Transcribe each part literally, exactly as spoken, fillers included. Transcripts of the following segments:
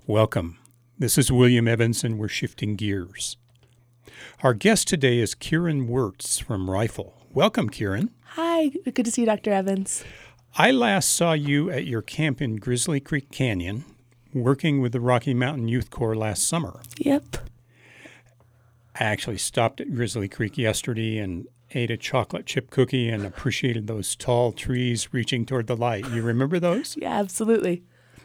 Welcome. This is William Evans, and we're shifting gears. Our guest today is Kieran Wirtz from Rifle. Welcome, Kieran. Hi. Good to see you, Doctor Evans. I last saw you at your camp in Grizzly Creek Canyon, working with the Rocky Mountain Youth Corps last summer. Yep. I actually stopped at Grizzly Creek yesterday and ate a chocolate chip cookie and appreciated those tall trees reaching toward the light. You remember those? Yeah, absolutely.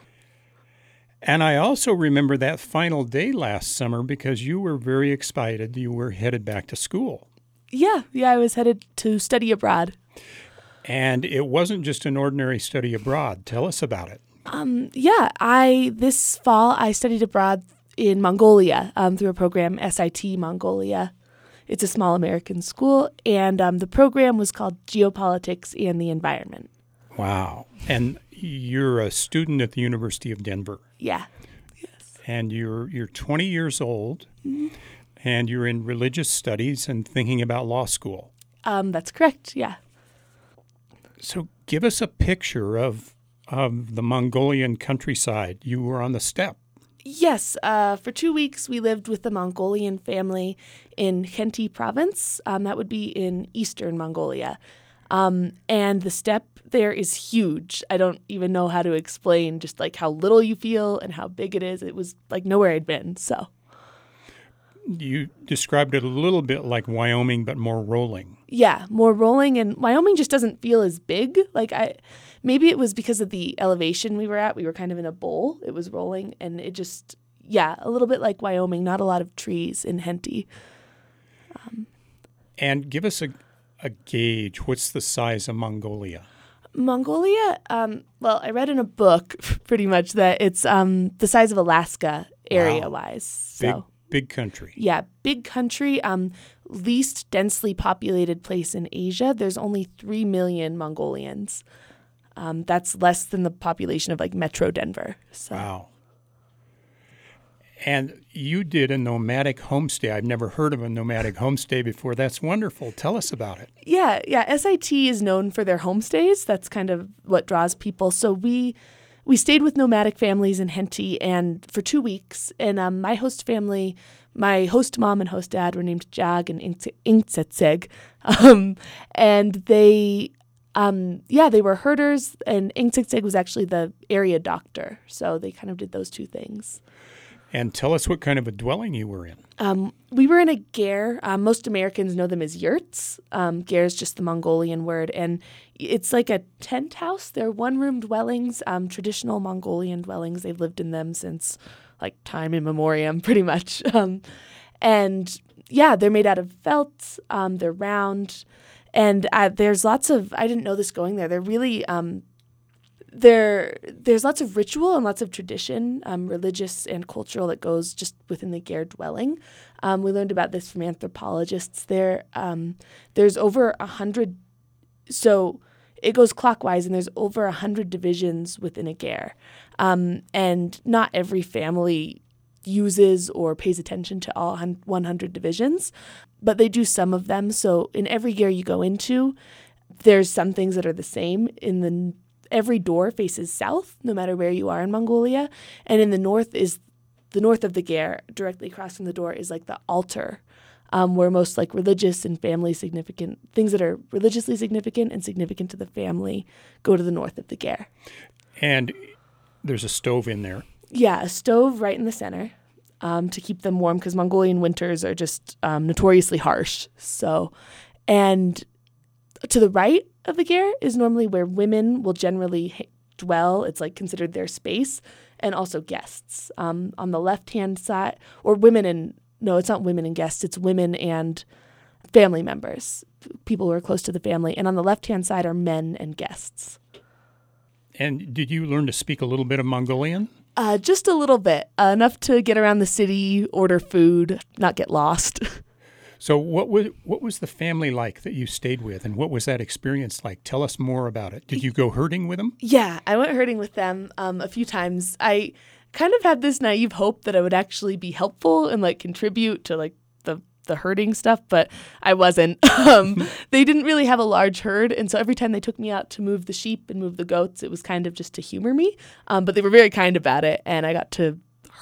And I also remember that final day last summer because you were very excited. You were headed back to school. Yeah, yeah, I was headed to study abroad. And it wasn't just an ordinary study abroad. Tell us about it. Um, yeah, I this fall I studied abroad in Mongolia um, through a program, S I T Mongolia. It's a small American school, and um, the program was called Geopolitics and the Environment. Wow. And you're a student at the University of Denver. Yeah. Yes. And you're you're twenty years old, Mm-hmm. and you're in religious studies and thinking about law school. Um, that's correct, yeah. So give us a picture of of the Mongolian countryside. You were on the steppe. Yes, uh, for two weeks we lived with the Mongolian family in Khenti province. Um, that would be in eastern Mongolia. Um, and the steppe there is huge. I don't even know how to explain just like how little you feel and how big it is. It was like nowhere I'd been, so. You described it a little bit like Wyoming, but more rolling. Yeah, more rolling, and Wyoming just doesn't feel as big. Like I, maybe it was because of the elevation we were at. We were kind of in a bowl. It was rolling, and it just, yeah, a little bit like Wyoming. Not a lot of trees in Khenti. Um, and give us a, a gauge. What's the size of Mongolia? Mongolia, um, well, I read in a book pretty much that it's um, the size of Alaska area-wise. Wow. So. Big, big country. Yeah, big country, um, least densely populated place in Asia. There's only three million Mongolians. Um, that's less than the population of like Metro Denver. So. Wow. And you did a nomadic homestay. I've never heard of a nomadic homestay before. That's wonderful. Tell us about it. Yeah, yeah. S I T is known for their homestays. That's kind of what draws people. So we we stayed with nomadic families in Khenti and for two weeks. And um, my host family, my host mom and host dad were named Jag and Ingtsetseg. Um, and they, um, yeah, they were herders. And Ingtsetseg was actually the area doctor. So they kind of did those two things. And tell us what kind of a dwelling you were in. Um, we were in a ger. Um, most Americans know them as yurts. Um, ger is just the Mongolian word. And it's like a tent house. They're one-room dwellings, um, traditional Mongolian dwellings. They've lived in them since like time immemorial, pretty much. Um, and yeah, they're made out of felt. Um, they're round. And uh, there's lots of, I didn't know this going there. They're really... Um, There, there's lots of ritual and lots of tradition, um, religious and cultural, that goes just within the ger dwelling. Um, we learned about this from anthropologists there. Um, there's over a hundred, so it goes clockwise, and there's over a hundred divisions within a ger. Um, and not every family uses or pays attention to all one hundred divisions, but they do some of them. So in every ger you go into, there's some things that are the same. In the Every door faces south, no matter where you are in Mongolia. And in the north is the north of the ger, directly across from the door, is like the altar, um, where most like religious and family significant things that are religiously significant and significant to the family go to the north of the ger. And there's a stove in there. Yeah, a stove right in the center um, to keep them warm, because Mongolian winters are just um, notoriously harsh. So, and to the right of the ger is normally where women will generally ha- dwell. It's like considered their space, and also guests. Um, on the left-hand side, or women and, no, it's not women and guests, it's women and family members, people who are close to the family. And on the left-hand side are men and guests. And did you learn to speak a little bit of Mongolian? Uh, just a little bit, uh, enough to get around the city, order food, not get lost. So what was what was the family like that you stayed with, and what was that experience like? Tell us more about it. Did you go herding with them? Yeah, I went herding with them um, a few times. I kind of had this naive hope that I would actually be helpful and like contribute to like the the herding stuff, but I wasn't. Um, they didn't really have a large herd, and so every time they took me out to move the sheep and move the goats, it was kind of just to humor me. Um, but they were very kind about it, and I got to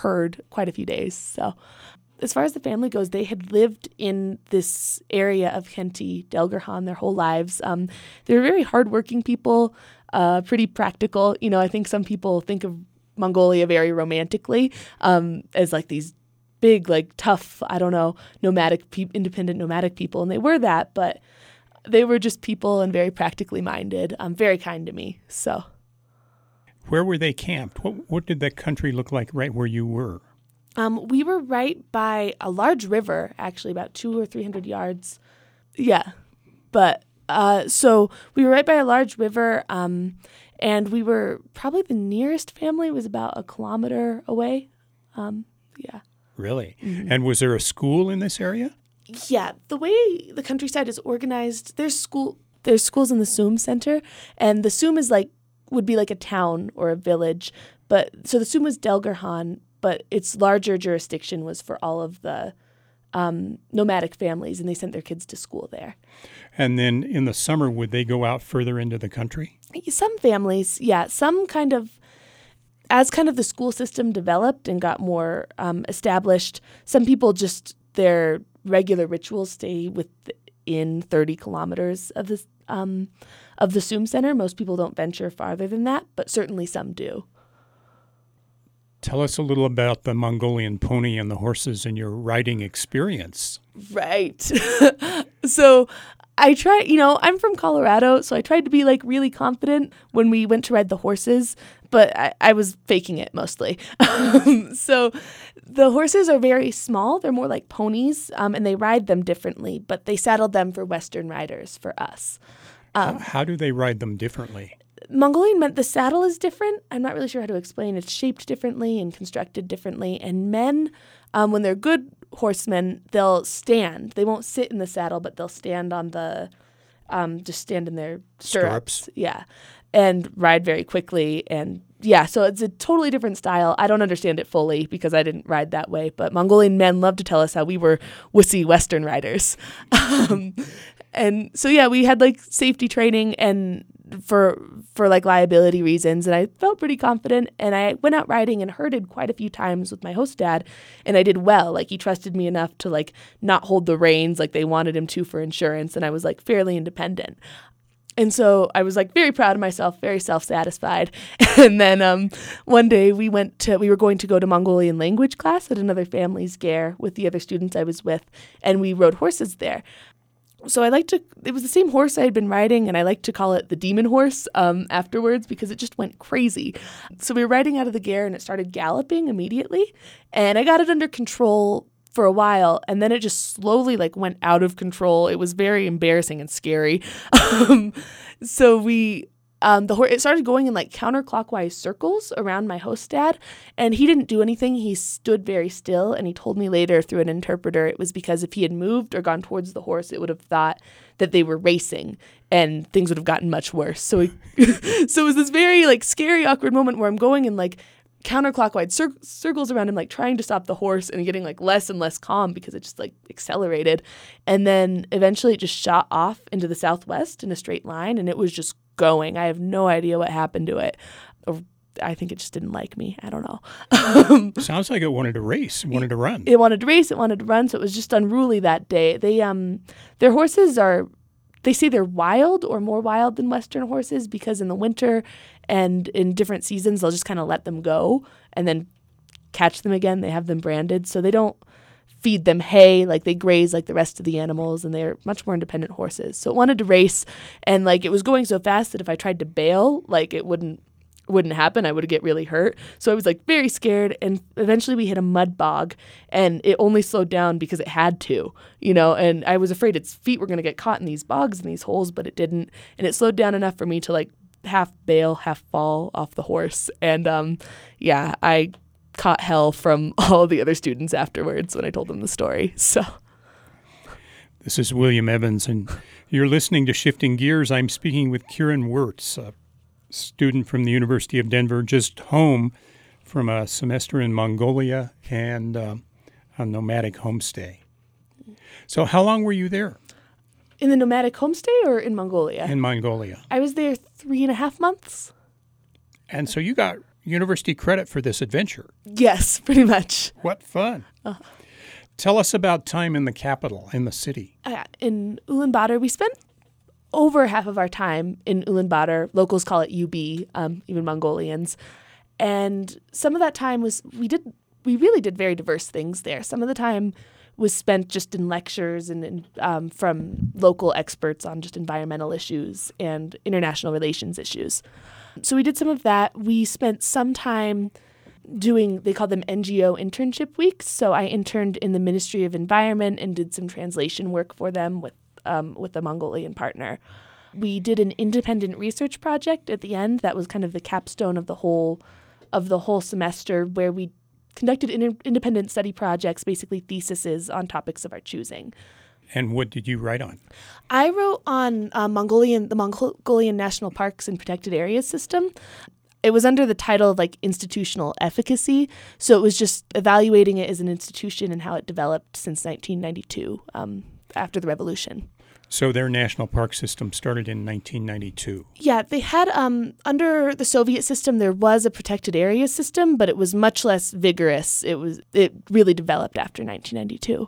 herd quite a few days. So as far as the family goes, they had lived in this area of Khenti, Delgarhan, their whole lives. Um, they were very hardworking people, uh, pretty practical. You know, I think some people think of Mongolia very romantically, um, as like these big, like tough, I don't know, nomadic, pe- independent nomadic people. And they were that, but they were just people and very practically minded, um, very kind to me. So, where were they camped? What, what did that country look like right where you were? Um, we were right by a large river, actually, about two or three hundred yards. Yeah, but uh, so we were right by a large river, um, and we were probably the nearest family was about a kilometer away. Um, yeah. Really? Mm-hmm. And was there a school in this area? Yeah, the way the countryside is organized, there's school. There's schools in the Sum Center, and the Sum is like would be like a town or a village. But so the Sum was Delgarhan, but its larger jurisdiction was for all of the um, nomadic families, and they sent their kids to school there. And then in the summer, would they go out further into the country? Some families, yeah. Some kind of, as kind of the school system developed and got more um, established, some people just, their regular rituals stay within thirty kilometers of the, um, of the Sum Center. Most people don't venture farther than that, but certainly some do. Tell us a little about the Mongolian pony and the horses and your riding experience. Right. So I try, you know, I'm from Colorado, so I tried to be like really confident when we went to ride the horses, but I, I was faking it mostly. Um, so the horses are very small. They're more like ponies, um, and they ride them differently, but they saddled them for Western riders, for us. Um, How do they ride them differently? Mongolian meant the saddle is different. I'm not really sure how to explain. It's shaped differently and constructed differently. And men, um, when they're good horsemen, they'll stand. They won't sit in the saddle, but they'll stand on the, um, just stand in their stirrups. Stirrups. Yeah. And ride very quickly. And yeah, so it's a totally different style. I don't understand it fully because I didn't ride that way. But Mongolian men love to tell us how we were wussy Western riders. um, and so, yeah, we had like safety training and for for like liability reasons, and I felt pretty confident, and I went out riding and herded quite a few times with my host dad, and I did well. Like he trusted me enough to like not hold the reins like they wanted him to for insurance, and I was like fairly independent. And so I was like very proud of myself, very self-satisfied. And then um, one day we went to, we were going to go to Mongolian language class at another family's ger with the other students I was with, and we rode horses there. So I like to, it was the same horse I had been riding, and I like to call it the demon horse um, afterwards because it just went crazy. So we were riding out of the ger, and it started galloping immediately, and I got it under control for a while, and then it just slowly like went out of control. It was very embarrassing and scary. um, so we... Um, the horse, it started going in like counterclockwise circles around my host dad, and he didn't do anything. He stood very still, and he told me later through an interpreter it was because if he had moved or gone towards the horse, it would have thought that they were racing, and things would have gotten much worse. So, he, so it was this very like scary, awkward moment where I'm going in like counterclockwise cir- circles around him, like trying to stop the horse, and getting like less and less calm because it just like accelerated, and then eventually it just shot off into the southwest in a straight line, and it was just going. I have no idea what happened to it. Or I think it just didn't like me. I don't know. um, Sounds like it wanted to race, it wanted to run. It wanted to race, it wanted to run, so it was just unruly that day. They um their horses are, they say they're wild or more wild than Western horses because in the winter and in different seasons they'll just kind of let them go and then catch them again. They have them branded, so they don't feed them hay, like they graze like the rest of the animals, and they're much more independent horses. So it wanted to race, and like it was going so fast that if I tried to bail, like it wouldn't wouldn't happen. I would get really hurt. So I was like very scared, and eventually we hit a mud bog, and it only slowed down because it had to, you know, and I was afraid its feet were going to get caught in these bogs and these holes, but it didn't, and it slowed down enough for me to like half bail, half fall off the horse. And um yeah, I caught hell from all the other students afterwards when I told them the story. So this is William Evans, and you're listening to Shifting Gears. I'm speaking with Kieran Wirtz, a student from the University of Denver, just home from a semester in Mongolia and uh, a nomadic homestay. So how long were you there? In the nomadic homestay or in Mongolia? In Mongolia. I was there three and a half months. And so you got university credit for this adventure. Yes, pretty much. What fun. Uh-huh. Tell us about time in the capital, in the city. Uh, in Ulaanbaatar, we spent over half of our time in Ulaanbaatar. Locals call it U B, um, even Mongolians. And some of that time was, we did, we really did very diverse things there. Some of the time was spent just in lectures and, and um, from local experts on just environmental issues and international relations issues. So we did some of that. We spent some time doing, they called them N G O internship weeks. So I interned in the Ministry of Environment and did some translation work for them with um, with a Mongolian partner. We did an independent research project at the end that was kind of the capstone of the whole of the whole semester, where we conducted in- independent study projects, basically theses on topics of our choosing. And what did you write on? I wrote on uh, Mongolian, the Mongolian National Parks and Protected Areas system. It was under the title of like institutional efficacy. So it was just evaluating it as an institution and how it developed since nineteen ninety-two, um, after the revolution. So their national park system started in nineteen ninety-two. Yeah, they had, um, under the Soviet system, there was a protected area system, but it was much less vigorous. It was, it really developed after nineteen ninety-two.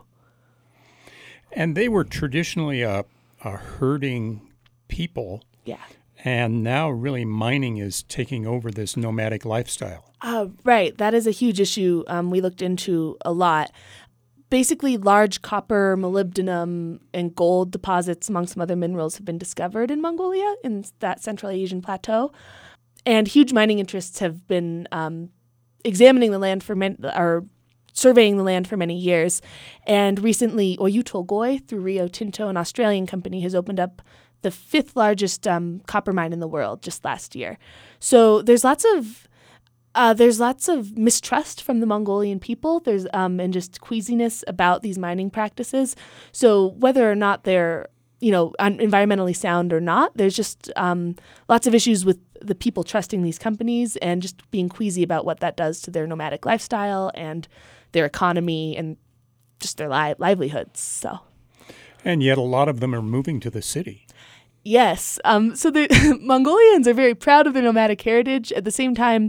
And they were traditionally a, a herding people. Yeah. And now really mining is taking over this nomadic lifestyle. Uh, right. That is a huge issue um, we looked into a lot. Basically, large copper, molybdenum, and gold deposits, among some other minerals, have been discovered in Mongolia, in that Central Asian plateau. And huge mining interests have been um, examining the land for many, or surveying the land for many years. And recently, Oyu Tolgoi, through Rio Tinto, an Australian company, has opened up the fifth largest um, copper mine in the world just last year. So there's lots of uh, there's lots of mistrust from the Mongolian people. There's um, and just queasiness about these mining practices. So whether or not they're you know un- environmentally sound or not, there's just um, lots of issues with the people trusting these companies and just being queasy about what that does to their nomadic lifestyle and their economy and just their li- livelihoods. So. And yet a lot of them are moving to the city. Yes. Um, so the Mongolians are very proud of their nomadic heritage. At the same time,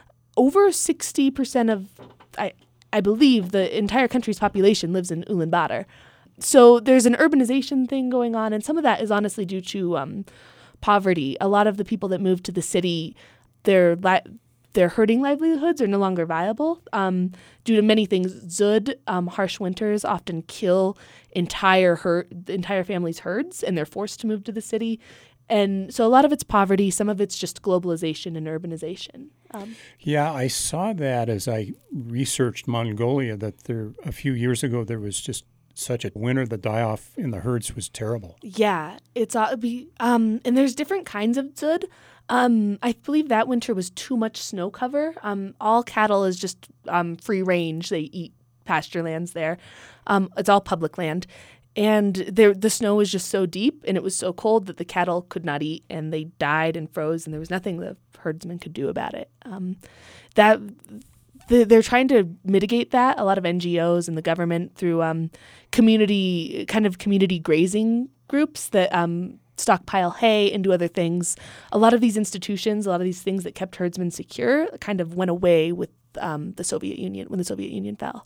over sixty percent of, I, I believe, the entire country's population lives in Ulaanbaatar. So there's an urbanization thing going on, and some of that is honestly due to um, poverty. A lot of the people that move to the city, their li- their herding livelihoods are no longer viable um, due to many things. Zud, um, harsh winters, often kill entire herd, entire families' herds, and they're forced to move to the city. And so a lot of it's poverty. Some of it's just globalization and urbanization. Um, yeah, I saw that as I researched Mongolia, that there a few years ago there was just such a winter. The die-off in the herds was terrible. Yeah, it's uh, we, um, and there's different kinds of Zud. Um, I believe that winter was too much snow cover. Um, all cattle is just um, free range. They eat pasture lands there. Um, it's all public land. And there, the snow was just so deep and it was so cold that the cattle could not eat and they died and froze and there was nothing the herdsmen could do about it. Um, that the, they're trying to mitigate that, a lot of N G Os and the government, through um, community, kind of community grazing groups that um, stockpile hay and do other things. A lot of these institutions, a lot of these things that kept herdsmen secure kind of went away with um, the Soviet Union, when the Soviet Union fell.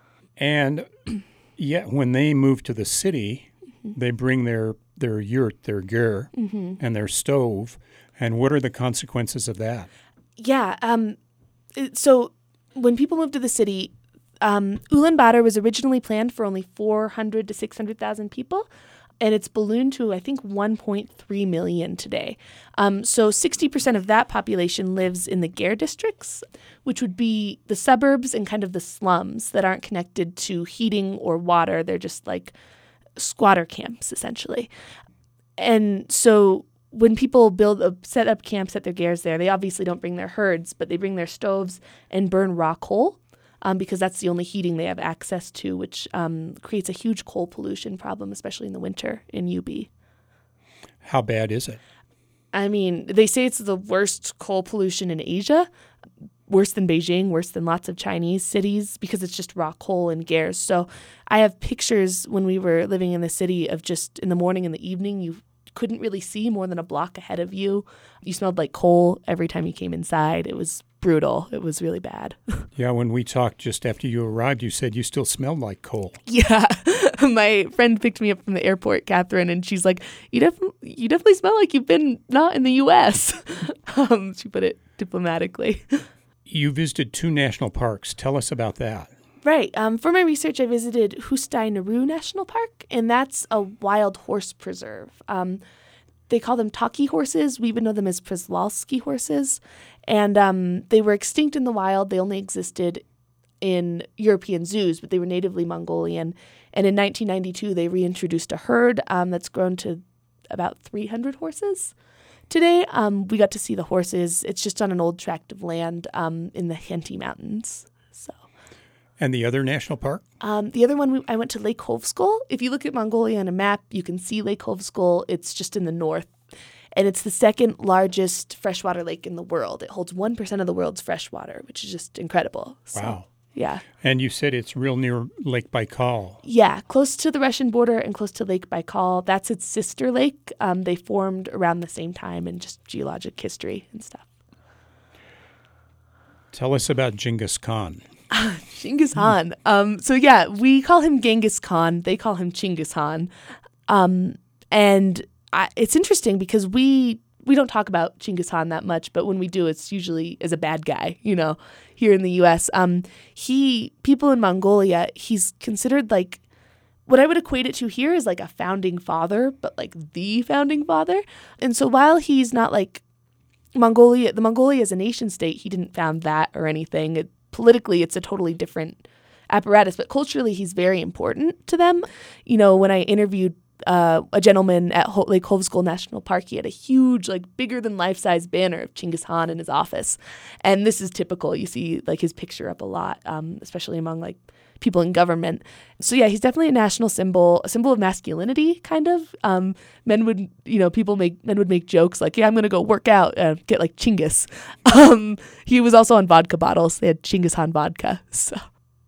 And yet when they move to the city, mm-hmm. they bring their, their yurt, their ger, mm-hmm. and their stove. And what are the consequences of that? Yeah. Um, so when people move to the city, um, Ulaanbaatar was originally planned for only four hundred to six hundred thousand people. And it's ballooned to, I think, one point three million today. Um, so sixty percent of that population lives in the Ger districts, which would be the suburbs and kind of the slums that aren't connected to heating or water. They're just like squatter camps, essentially. And so when people build a, set up camps at their Gers there, they obviously don't bring their herds, but they bring their stoves and burn raw coal. Um, because that's the only heating they have access to, which um, creates a huge coal pollution problem, especially in the winter in U B. How bad is it? I mean, they say it's the worst coal pollution in Asia, worse than Beijing, worse than lots of Chinese cities, because it's just raw coal and Gers. So I have pictures when we were living in the city of just in the morning and the evening, you couldn't really see more than a block ahead of you. You smelled like coal every time you came inside. It was brutal. It was really bad. Yeah, when we talked just after you arrived, you said you still smelled like coal. Yeah. My friend picked me up from the airport, Catherine, and she's like, you, def- you definitely smell like you've been not in the U S um, she put it diplomatically. You visited two national parks. Tell us about that. Right. Um, for my research, I visited Hustai Naru National Park, and that's a wild horse preserve. Um, they call them Taki horses. We even know them as Przewalski horses. And um, they were extinct in the wild. They only existed in European zoos, but they were natively Mongolian. And in nineteen ninety-two, they reintroduced a herd um, that's grown to about three hundred horses. Today, um, we got to see the horses. It's just on an old tract of land um, in the Henty Mountains. So. And the other national park? Um, the other one, we, I went to Lake Hovsgol. If you look at Mongolia on a map, you can see Lake Hovsgol. It's just in the north. And it's the second largest freshwater lake in the world. It holds one percent of the world's freshwater, which is just incredible. So, wow. Yeah. And you said it's real near Lake Baikal. Yeah, close to the Russian border and close to Lake Baikal. That's its sister lake. Um, they formed around the same time in just geologic history and stuff. Tell us about Genghis Khan. Genghis Khan. Um, so yeah, we call him Genghis Khan. They call him Chinggis Khan. Um, and I, it's interesting because we we don't talk about Genghis Khan that much, but when we do, it's usually as a bad guy, you know, here in the U S. Um, he, people in Mongolia, he's considered like, what I would equate it to here is like a founding father, but like the founding father. And so while he's not like Mongolia, the Mongolia as a nation state, he didn't found that or anything. It, politically, it's a totally different apparatus, but culturally, he's very important to them. You know, when I interviewed uh, a gentleman at Ho- Lake Hovsgol National Park, he had a huge, like bigger than life-size banner of Chinggis Khan in his office. And this is typical. You see like his picture up a lot, um, especially among like people in government. So yeah, he's definitely a national symbol, a symbol of masculinity, kind of. Um, men would, you know, people make, men would make jokes like, yeah, I'm going to go work out and get like Chinggis. Um, he was also on vodka bottles. They had Chinggis Khan vodka. So.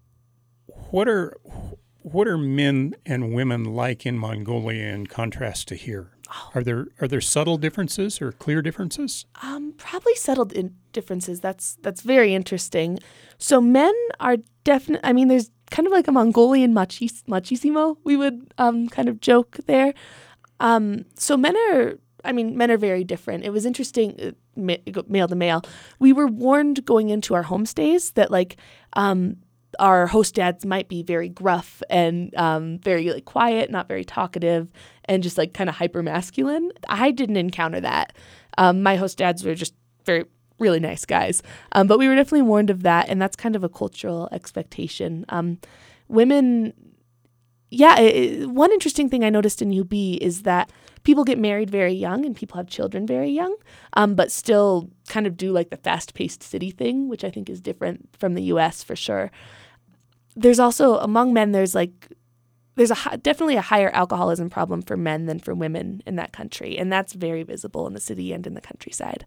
What are, what are men and women like in Mongolia in contrast to here? Oh. Are there, are there subtle differences or clear differences? Um, probably subtle in differences. That's, that's very interesting. So men are definitely, I mean, there's kind of like a Mongolian machis- machismo, we would um, kind of joke there. Um, so men are, I mean, men are very different. It was interesting, uh, ma- male to male. We were warned going into our homestays that like um, our host dads might be very gruff and um, very like quiet, not very talkative, and just like kind of hyper masculine. I didn't encounter that. Um, my host dads were just very really nice guys. Um, but we were definitely warned of that, and that's kind of a cultural expectation. Um, women, yeah, it, one interesting thing I noticed in U B is that people get married very young and people have children very young, um, but still kind of do like the fast-paced city thing, which I think is different from the U S for sure. There's also, among men, there's like, there's a definitely a higher alcoholism problem for men than for women in that country, and that's very visible in the city and in the countryside.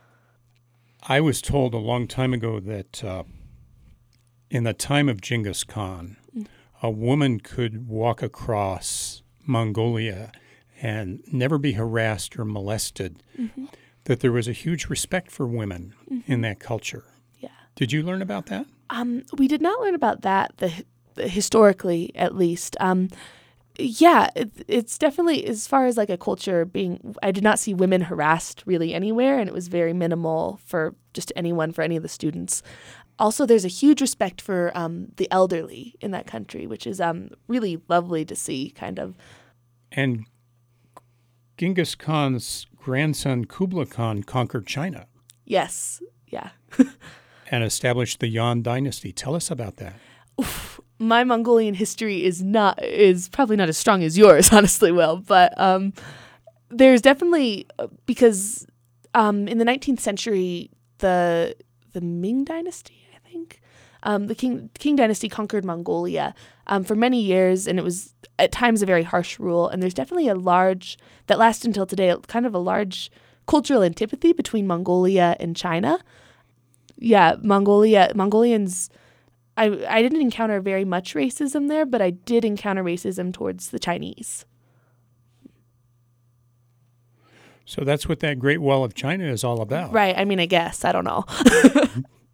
I was told a long time ago that uh, in the time of Genghis Khan, mm. a woman could walk across Mongolia and never be harassed or molested, mm-hmm. that there was a huge respect for women mm-hmm. in that culture. Yeah. Did you learn about that? Um, we did not learn about that, the, the historically at least. Um, Yeah, it, it's definitely, as far as like a culture being, I did not see women harassed really anywhere, and it was very minimal for just anyone, for any of the students. Also, there's a huge respect for um, the elderly in that country, which is um, really lovely to see, kind of. And Genghis Khan's grandson, Kublai Khan, conquered China. Yes, yeah. And established the Yuan dynasty. Tell us about that. Oof. My Mongolian history is not is probably not as strong as yours, honestly, Will. But um, there's definitely, because um, in the nineteenth century, the the Ming dynasty, I think, um, the King King dynasty conquered Mongolia um, for many years, and it was at times a very harsh rule. And there's definitely a large that lasts until today, kind of a large cultural antipathy between Mongolia and China. Yeah, Mongolia Mongolians. I, I didn't encounter very much racism there, but I did encounter racism towards the Chinese. So that's what that Great Wall of China is all about. Right. I mean, I guess. I don't know.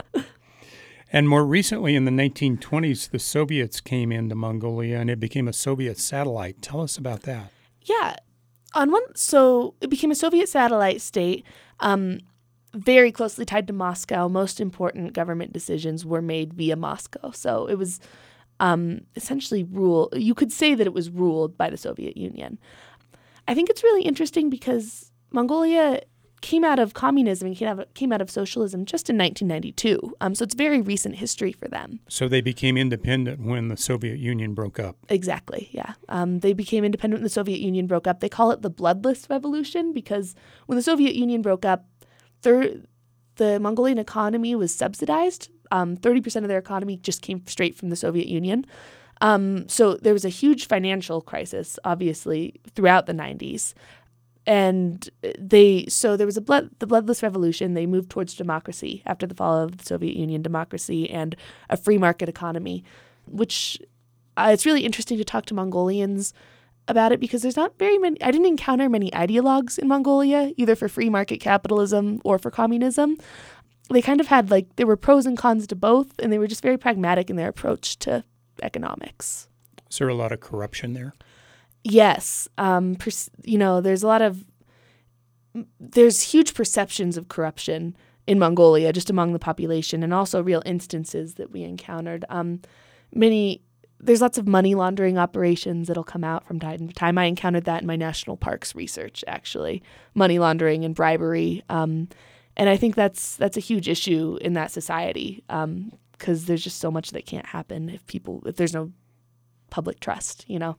And more recently, in the nineteen twenties, the Soviets came into Mongolia and it became a Soviet satellite. Tell us about that. Yeah. On one, so it became a Soviet satellite state, um, very closely tied to Moscow. Most important government decisions were made via Moscow. So it was um, essentially ruled, you could say that it was ruled by the Soviet Union. I think it's really interesting because Mongolia came out of communism and came out of, came out of socialism just in nineteen ninety-two. Um, so it's very recent history for them. So they became independent when the Soviet Union broke up. Exactly, yeah. Um, they became independent when the Soviet Union broke up. They call it the bloodless revolution because when the Soviet Union broke up, thir- the Mongolian economy was subsidized. Um, thirty percent of their economy just came straight from the Soviet Union. Um, so there was a huge financial crisis, obviously, throughout the nineties. And they, so there was a blood, the bloodless revolution. They moved towards democracy after the fall of the Soviet Union, democracy and a free market economy, which uh, it's really interesting to talk to Mongolians about it because there's not very many, I didn't encounter many ideologues in Mongolia, either for free market capitalism or for communism. They kind of had like, there were pros and cons to both, and they were just very pragmatic in their approach to economics. Is there a lot of corruption there? Yes. Um, pers- you know, there's a lot of, there's huge perceptions of corruption in Mongolia, just among the population, and also real instances that we encountered. Um, many, there's lots of money laundering operations that'll come out from time to time. I encountered that in my national parks research, actually, money laundering and bribery. Um, and I think that's, that's a huge issue in that society um, because there's just so much that can't happen if people, if there's no public trust, you know?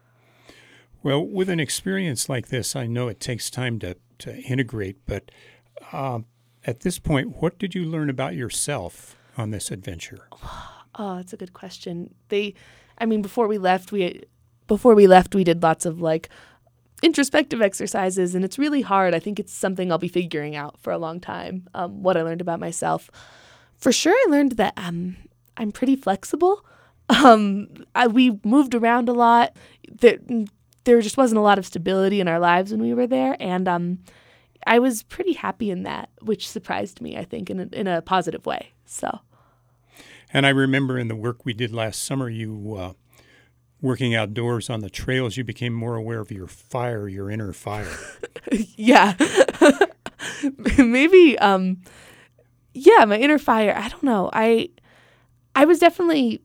Well, with an experience like this, I know it takes time to, to integrate, but uh, at this point, what did you learn about yourself on this adventure? Oh, that's a good question. They, I mean, before we left, we before we left, we did lots of like introspective exercises, and it's really hard. I think it's something I'll be figuring out for a long time. Um, what I learned about myself, for sure, I learned that um, I'm pretty flexible. Um, I, we moved around a lot. There, there just wasn't a lot of stability in our lives when we were there, and um, I was pretty happy in that, which surprised me, I think, in a, in a positive way. So. And I remember in the work we did last summer, you uh, working outdoors on the trails, you became more aware of your fire, your inner fire. Yeah. Maybe, um, yeah, my inner fire. I don't know. I I was definitely,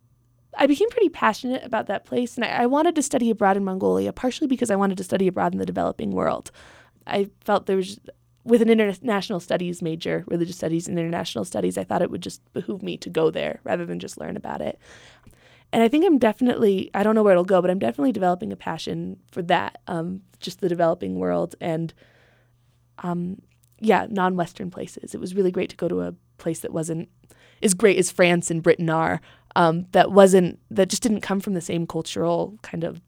I became pretty passionate about that place. And I, I wanted to study abroad in Mongolia, partially because I wanted to study abroad in the developing world. I felt there was, with an international studies major, religious studies and international studies, I thought it would just behoove me to go there rather than just learn about it. And I think I'm definitely, I don't know where it'll go, but I'm definitely developing a passion for that, um, just the developing world and, um, yeah, non-Western places. It was really great to go to a place that wasn't as great as France and Britain are, um, that wasn't, that just didn't come from the same cultural kind of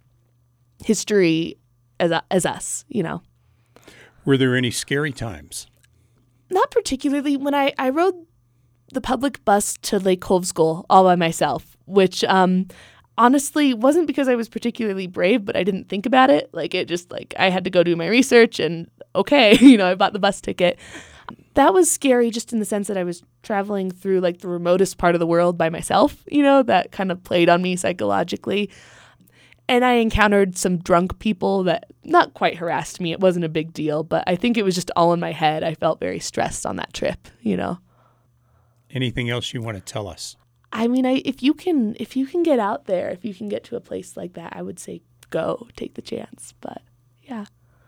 history as, as us, you know. Were there any scary times? Not particularly. When I, I rode the public bus to Lake Hovsgol all by myself, which um, honestly wasn't because I was particularly brave, but I didn't think about it. Like it just like I had to go do my research and okay, you know, I bought the bus ticket. That was scary just in the sense that I was traveling through like the remotest part of the world by myself, you know, that kind of played on me psychologically. And I encountered some drunk people that not quite harassed me. It wasn't a big deal, but I think it was just all in my head. I felt very stressed on that trip, you know. Anything else you want to tell us? I mean, I if you can if you can get out there, if you can get to a place like that, I would say go, take the chance. But yeah.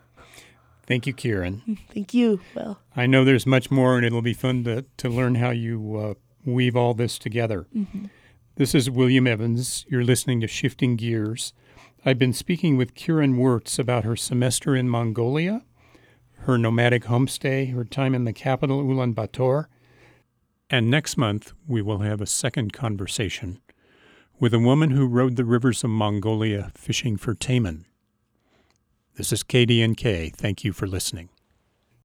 Thank you, Kieran. Thank you, Will. I know there's much more, and it'll be fun to, to learn how you uh, weave all this together. Mm-hmm. This is William Evans. You're listening to Shifting Gears. I've been speaking with Kieran Wirtz about her semester in Mongolia, her nomadic homestay, her time in the capital, Ulaanbaatar. And next month, we will have a second conversation with a woman who rode the rivers of Mongolia fishing for taimen. This is K D N K. Thank you for listening.